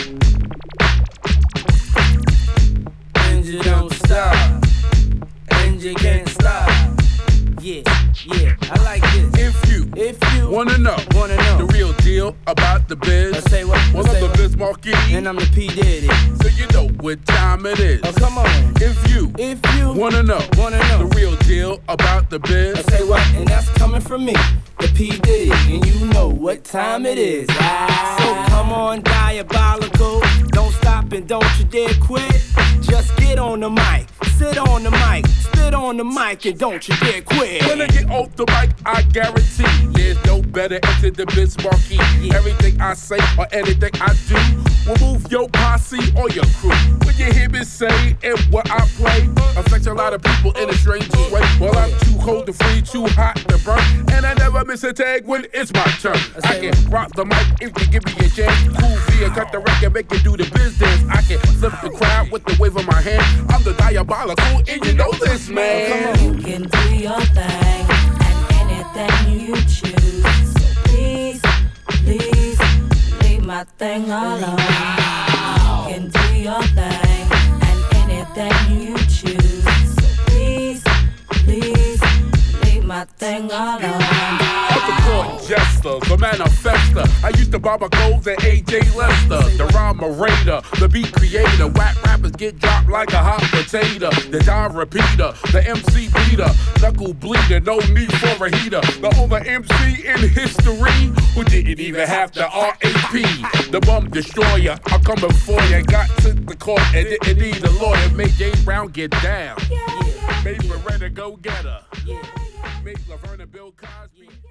And you don't stop. And you can't stop. Yeah, I like this. If you wanna know the real deal about the biz, I say what? Well, I'm the Biz Markie, and I'm the P Diddy. So you know what time it is. Oh, come on. If you wanna know the real deal about the biz, I say what? And that's coming from me, the P Diddy, and you know what time it is. So come on, diabolical. Don't stop and don't you dare quit. Just get on the mic, sit on the mic, spit on the mic, and don't you dare quit. When I get off the mic, I guarantee there's no better enter the Biz Markie. Everything I say or anything I do will move your posse or your crew. When you hear me say and what I play affects a lot of people in a strange way. Well, I'm too cold to free, too hot to burn, and I never miss a tag when it's my turn. I can rock the mic if you give me a chance. Cool via cut the record, make it do the biz dance. I can flip the crowd with the wave of my hand. I'm the diabolical, and you know this, man. You can do your thing and anything you choose. So please, please, leave my thing alone. You can do your thing and anything you choose. So please, please, leave my thing alone. The court jester, the manifester. I used to Baba Coles and AJ Lester, the rhyme raider, the beat creator. Whack rappers get dropped like a hot potato. The die repeater, the MC beater, knuckle bleeder, no need for a heater. The only MC in history who didn't even have the RAP. The bum destroyer, I'm coming for ya. Got to the court and didn't need a lawyer. Made James Brown get down. Made Beretta go get her. Made Laverne and Bill Cosby.